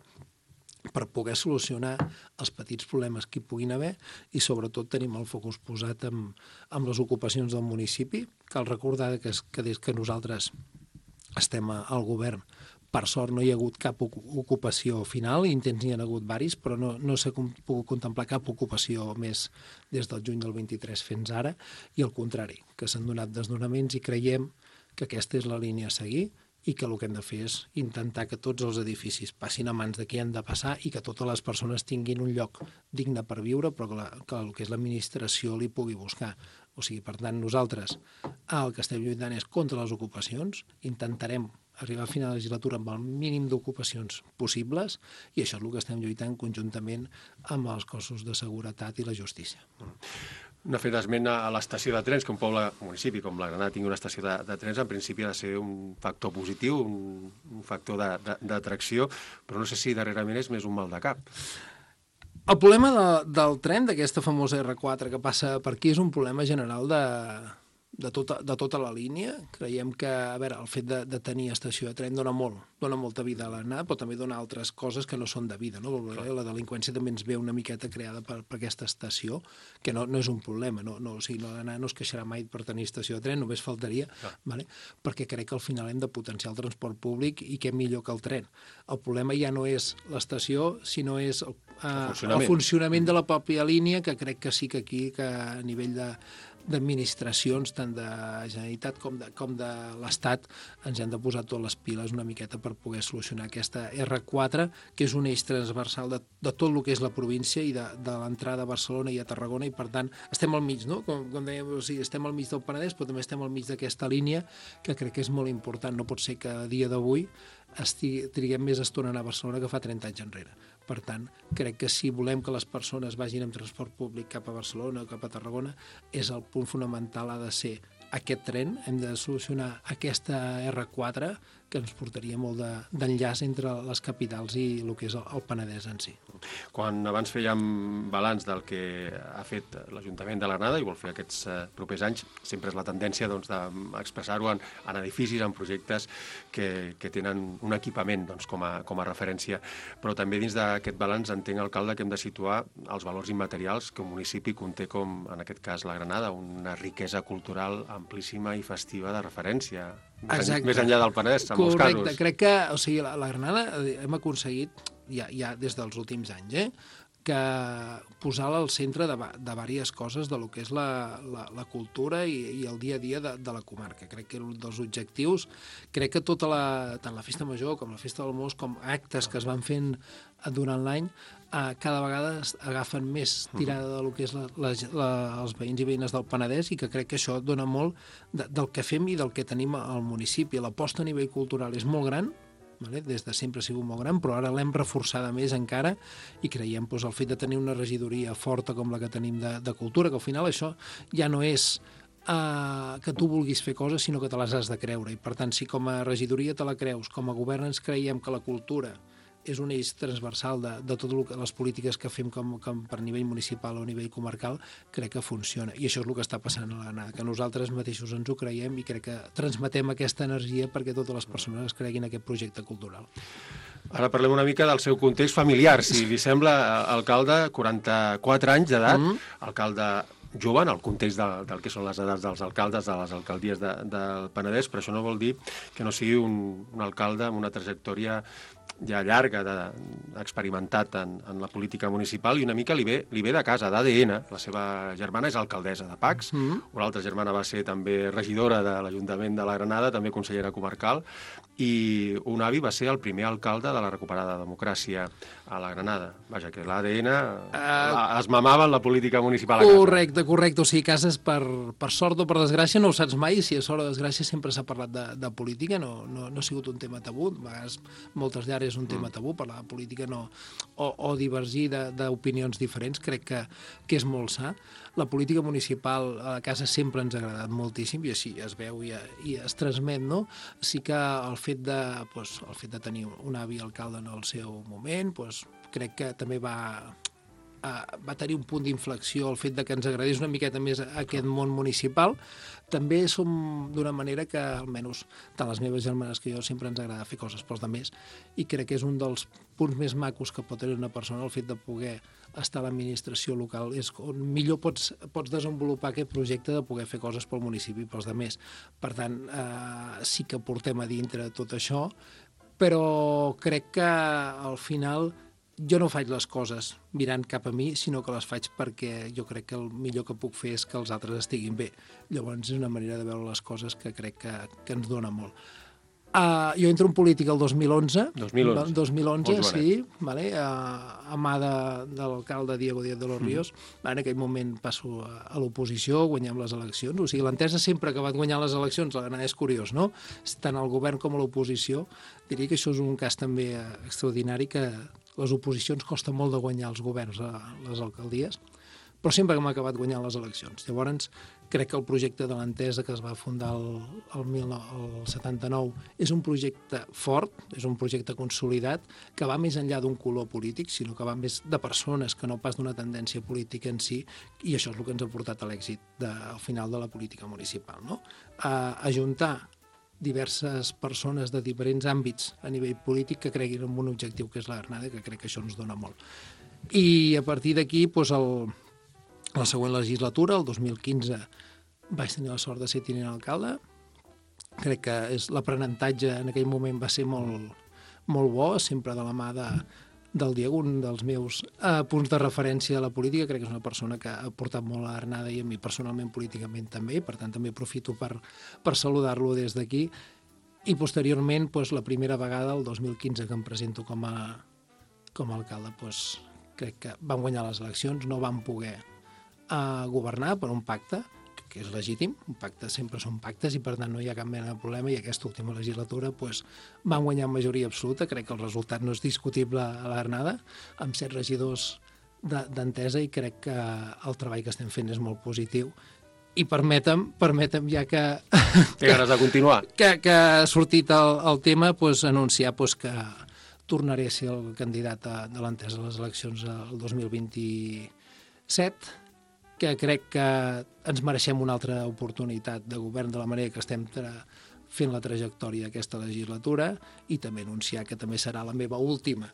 per poder solucionar els petits problemes que hi puguin haver, i sobretot tenim el focus posat en, en les ocupacions del municipi. Cal recordar que, que des que nosaltres estem al govern, per sort no hi ha hagut cap ocupació final, intents n'hi ha hagut varis, però no, no s'ha pogut contemplar cap ocupació més des del juny del vint-i-tres fins ara, i al contrari, que s'han donat desnonaments, i creiem que aquesta és la línia a seguir, i que el que hem de fer és intentar que tots els edificis passin a mans de qui han de passar i que totes les persones tinguin un lloc digne per viure, però que, la, que el que és l'administració li pugui buscar O sigui, per tant, nosaltres el que estem lluitant és contra les ocupacions, intentarem arribar a final de legislatura amb el mínim d'ocupacions possibles i això és el que estem lluitant conjuntament amb els cossos de seguretat i la justícia. No ha fet esment a l'estació de trens, que un poble, un municipi com la Granada tingui una estació de, de trens, en principi ha de ser un factor positiu, un, un factor d'atracció, però no sé si darrerament és més un mal de cap. El problema de, del tren, d'aquesta famosa erre quatre que passa per aquí, és un problema general de, de, tota, de tota la línia. Creiem que, a veure, el fet de, de tenir estació de tren dona molt, dona molta vida a l'anada, però també dona altres coses que no són de vida, no? La delinqüència també ens ve una miqueta creada per, per aquesta estació, que no, no és un problema, no, no, o sigui, l'anada no es queixarà mai per tenir estació de tren, només faltaria, vale? Perquè crec que al final hem de potenciar el transport públic i què millor que el tren. El problema ja no és l'estació, sinó és el, eh, el, funcionament. el funcionament de la pròpia línia, que crec que sí que aquí, que a nivell de d'administracions, tant de Generalitat com de, com de l'Estat, ens hem de posar totes les piles una miqueta per poder solucionar aquesta erre quatre, que és un eix transversal de, de tot el que és la província i de, de l'entrada a Barcelona i a Tarragona, i per tant estem al mig, no? Com, com dèiem, o sigui, estem al mig del Penedès, però també estem al mig d'aquesta línia, que crec que és molt important. No pot ser que a dia d'avui estigui, triguem més estona a anar a Barcelona que fa trenta anys enrere. Per tant, crec que si volem que les persones vagin amb transport públic cap a Barcelona o cap a Tarragona, és el punt fonamental, ha de ser aquest tren, hem de solucionar aquesta erre quatre, que ens portaria molt d'enllaç de, entre les capitals i el que és el, el Penedès en si. Quan abans fèiem balanç del que ha fet l'Ajuntament de la Granada i vol fer aquests eh, propers anys, sempre és la tendència doncs, d'expressar-ho en, en edificis, en projectes que, que tenen un equipament doncs, com, a, com a referència. Però també dins d'aquest balanç entenc, alcalde, que hem de situar els valors immaterials que un municipi conté, com en aquest cas la Granada, una riquesa cultural amplíssima i festiva de referència. Exacte. Més enllà del Penedès, en molts casos. Correcte, crec que o sigui, la, la Granada hem aconseguit, ja, ja des dels últims anys, eh, que posar-la al centre de, de diverses coses de lo que és la, la, la cultura i, i el dia a dia de, de la comarca. Crec que un dels objectius, crec que tota la, tant la Festa Major com la Festa del Mos, com actes que es van fent durant l'any, eh, cada vegada agafen més tirada de lo que és la, la, la, els veïns i veïnes del Penedès, i que crec que això dona molt de, del que fem i del que tenim al municipi. L'aposta a nivell cultural és molt gran, vale? Des de sempre ha sigut molt gran, però ara l'hem reforçada més encara, i creiem doncs, el fet de tenir una regidoria forta com la que tenim de, de cultura, que al final això ja no és Uh, que tu vulguis fer coses, sinó que te les has de creure. I per tant, si com a regidoria te la creus, com a govern ens creiem que la cultura és un eix transversal de, de totes les polítiques que fem com, com per nivell municipal o a nivell comarcal, crec que funciona. I això és el que està passant a la Granada, que nosaltres mateixos ens ho creiem i crec que transmetem aquesta energia perquè totes les persones es creguin aquest projecte cultural. Ara parlem una mica del seu context familiar. Si li sembla, alcalde, quaranta-quatre anys d'edat, mm. alcalde jove en el context de, del que són les edats dels alcaldes, de les alcaldies de, del Penedès, però això no vol dir que no sigui un, un alcalde amb una trajectòria ja llarga, de, experimentat en, en la política municipal, i una mica li ve, li ve de casa, d'A D N. La seva germana és alcaldessa de Pacs, mm-hmm. una altra germana va ser també regidora de l'Ajuntament de la Granada, també consellera comarcal, i un avi va ser el primer alcalde de la recuperada democràcia a la Granada. Vaja, que l'A D N uh, es mamava en la política municipal a casa. Correcte, correcte. O sigui, cases, per, per sort o per desgràcia, no ho saps mai. Si a sort o desgràcia sempre s'ha parlat de, de política, no, no, no ha sigut un tema tabú. A vegades, moltes llares és un tema tabú, parlar de política no, o, o divergir d'opinions diferents, crec que, que és molt sa. La política municipal a casa sempre ens ha agradat moltíssim, i així es veu i, i es transmet, no? Sí que el fet de, doncs, el fet de tenir un avi alcalde en el seu moment, doncs, crec que també va, va tenir un punt d'inflexió el fet de que ens agradés una miqueta més aquest món municipal. També som d'una manera que, almenys, tant les meves germanes que jo, sempre ens agrada fer coses pels altres, i crec que és un dels punts més macos que pot tenir una persona, el fet de poder estar a l'administració local, és on millor pots, pots desenvolupar aquest projecte de poder fer coses pel municipi i pels altres. Per tant, eh, sí que portem a dintre tot això, però crec que al final jo no faig les coses mirant cap a mi, sinó que les faig perquè jo crec que el millor que puc fer és que els altres estiguin bé. Llavors és una manera de veure les coses que crec que, que ens dona molt. Uh, jo entro en política el dos mil onze. dos mil onze. dos mil onze, sí, vale, uh, a mà de, de l'alcalde Diego Díaz de los Ríos. Mm. En aquell moment passo a, a l'oposició, guanyem les eleccions. O sigui, l'Entesa sempre ha acabat guanyant les eleccions, la Granada és curiós, no? Tant el govern com a l'oposició. Diria que això és un cas també extraordinari, que les oposicions costa molt de guanyar els governs a les alcaldies, però sempre hem acabat guanyant les eleccions. Llavors, crec que el projecte de l'Entesa, que es va fundar el, el, mil nou cents setanta-nou, és un projecte fort, és un projecte consolidat, que va més enllà d'un color polític, sinó que va més de persones, que no pas d'una tendència política en si, i això és el que ens ha portat a l'èxit de, al final de la política municipal, no? A ajuntar diverses persones de diferents àmbits a nivell polític que creguin en un objectiu que és la Granada, que crec que això ens dona molt. I a partir d'aquí, doncs, el la següent legislatura, el dos mil quinze, vaig tenir la sort de ser tinent alcalde. Crec que és l'aprenentatge en aquell moment va ser molt, molt bo, sempre de la mà de, del Diego, un dels meus eh, punts de referència a la política. Crec que és una persona que ha portat molt a la Granada i a mi personalment políticament també, per tant també aprofito per, per saludar-lo des d'aquí. I posteriorment, doncs, la primera vegada, el dos mil quinze, que em presento com a, com a alcalde, doncs, crec que vam guanyar les eleccions, no vam poder a governar per un pacte, que és legítim, un pacte sempre són pactes i per tant no hi ha cap mena de problema, i aquesta última legislatura pues, vam guanyar amb majoria absoluta. Crec que el resultat no és discutible a la Granada, amb set regidors d'Entesa, i crec que el treball que estem fent és molt positiu. I permetem, permetem ja que... Té ganes de continuar. Que, que ha sortit el, el tema, pues, anunciar pues, que tornaré a ser el candidat a, de l'Entesa a les eleccions el dos mil vint-i-set, que crec que ens mereixem una altra oportunitat de govern de la manera que estem fent la trajectòria d'aquesta legislatura, i també anunciar que també serà la meva última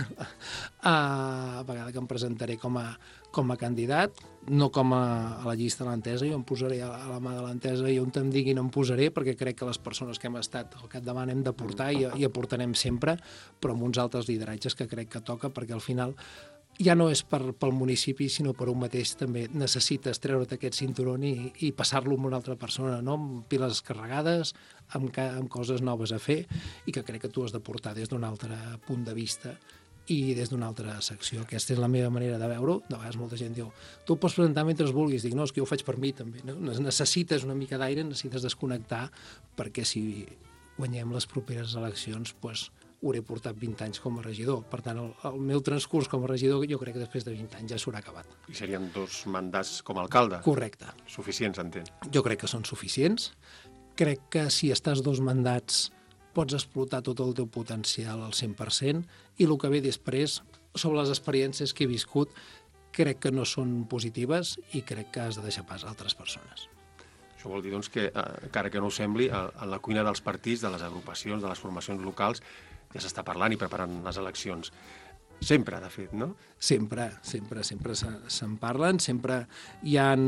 a vegada que em presentaré com a, com a candidat, no com a, a la llista de l'Entesa. Jo em posaré a la mà de l'Entesa i on em diguin em posaré, perquè crec que les persones que hem estat al capdavant hem d'aportar i, i aportarem sempre, però amb uns altres lideratges que crec que toca, perquè al final ja no és per, pel municipi, sinó per un mateix també necessites treure't aquest cinturón i, i passar-lo amb una altra persona, no? Amb piles carregades, amb, amb coses noves a fer, i que crec que tu has de portar des d'un altre punt de vista i des d'una altra secció. Aquesta és la meva manera de veure-ho. De vegades molta gent diu, tu ho pots presentar mentre vulguis. Dic, no, és que jo ho faig per mi també. No? Necessites una mica d'aire, necessites desconnectar, perquè si guanyem les properes eleccions, doncs, hauré portat vint anys com a regidor. Per tant, el, el meu transcurs com a regidor jo crec que després de vint anys ja s'haurà acabat. I serien dos mandats com a alcalde? Correcte. Suficients, entenc. Jo crec que són suficients. Crec que si estàs dos mandats pots explotar tot el teu potencial al cent per cent, i el que ve després, sobre les experiències que he viscut, crec que no són positives i crec que has de deixar pas a altres persones. Això vol dir, doncs, que, eh, encara que no ho sembli, en la cuina dels partits, de les agrupacions, de les formacions locals, ja s'està parlant i preparant les eleccions. Sempre, de fet, no? Sempre, sempre, sempre se'n parlen, sempre hi ha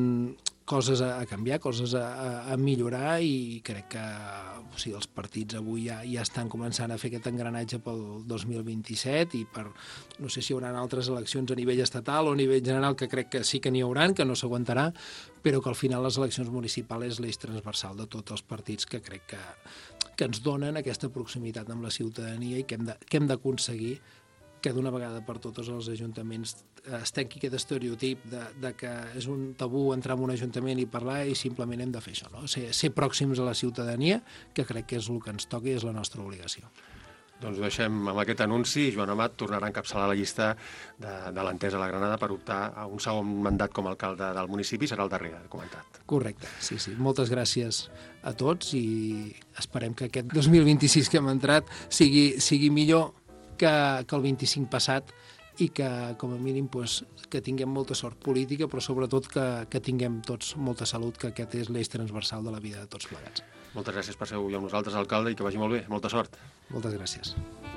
coses a canviar, coses a, a millorar, i crec que o sigui, els partits avui ja, ja estan començant a fer aquest engranatge pel dos mil vint-i-set, i per, no sé si hi haurà altres eleccions a nivell estatal o a nivell general, que crec que sí que n'hi hauran, que no s'aguantarà, però que al final les eleccions municipals és l'eix transversal de tots els partits, que crec que, que ens donen aquesta proximitat amb la ciutadania i que hem de, que hem d'aconseguir que d'una vegada per totes els ajuntaments es tanqui aquest estereotip de, de que és un tabú entrar en un ajuntament i parlar, i simplement hem de fer això, no? Ser, ser pròxims a la ciutadania, que crec que és el que ens toca i és la nostra obligació. Doncs ho deixem amb aquest anunci. Joan Amat tornarà a encapçalar la llista de, de l'Entesa a la Granada per optar a un segon mandat com a alcalde del municipi. Serà el darrer, comentat. Correcte, sí, sí. Moltes gràcies a tots i esperem que aquest dos mil vint-i-sis que hem entrat sigui, sigui millor que, que el vint-i-cinc passat, i que, com a mínim, pues, que tinguem molta sort política, però sobretot que, que tinguem tots molta salut, que aquest és l'eix transversal de la vida de tots plegats. Moltes gràcies per ser avui amb nosaltres, alcalde, i que vagi molt bé. Molta sort. Moltes gràcies.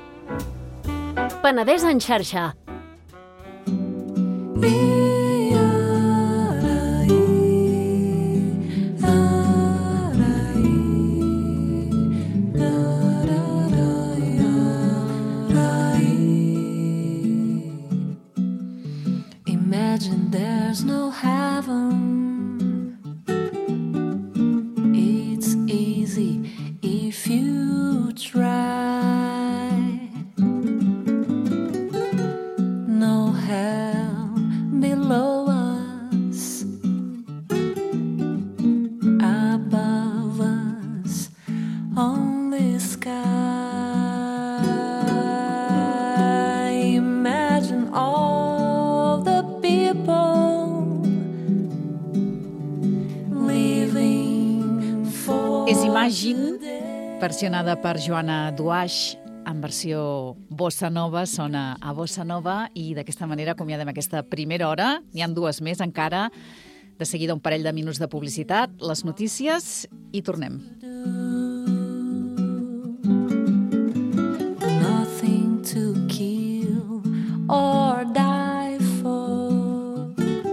Penedès en xarxa. Imagine there's no heaven. It's easy if you És Imagine, versionada per Joana Duaix, en versió bossa nova, sona a bossa nova, i d'aquesta manera acomiadem aquesta primera hora. N'hi ha dues més encara. De seguida un parell de minuts de publicitat, les notícies i tornem. Nothing to kill or die for,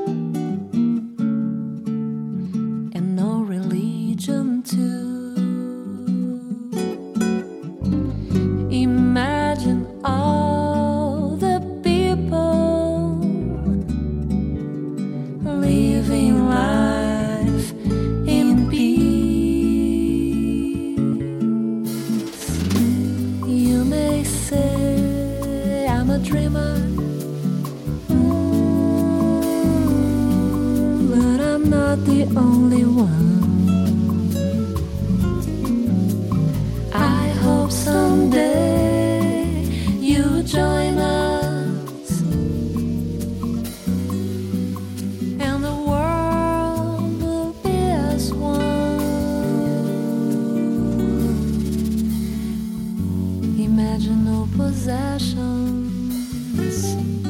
and no religion too. Imagine all the people living life in peace. You may say I'm a dreamer, but I'm not the only one. I hope someday you join us, and the world will be as one. Imagine no possessions,